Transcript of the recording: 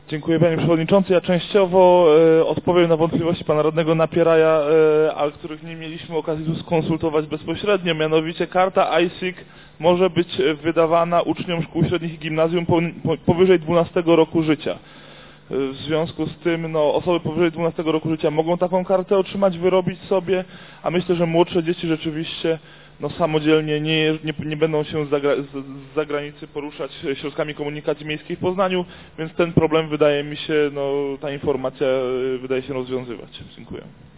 Dziękuję Panie Przewodniczący. Ja częściowo odpowiem na wątpliwości Pana Radnego Napieraja, ale których nie mieliśmy okazji tu skonsultować bezpośrednio. Mianowicie karta ISIG może być wydawana uczniom szkół średnich i gimnazjum powyżej 12 roku życia. W związku z tym osoby powyżej 12 roku życia mogą taką kartę otrzymać, wyrobić sobie, a myślę, że młodsze dzieci rzeczywiście samodzielnie nie będą się z zagranicy poruszać środkami komunikacji miejskiej w Poznaniu, więc ten problem wydaje mi się, ta informacja wydaje się rozwiązywać. Dziękuję.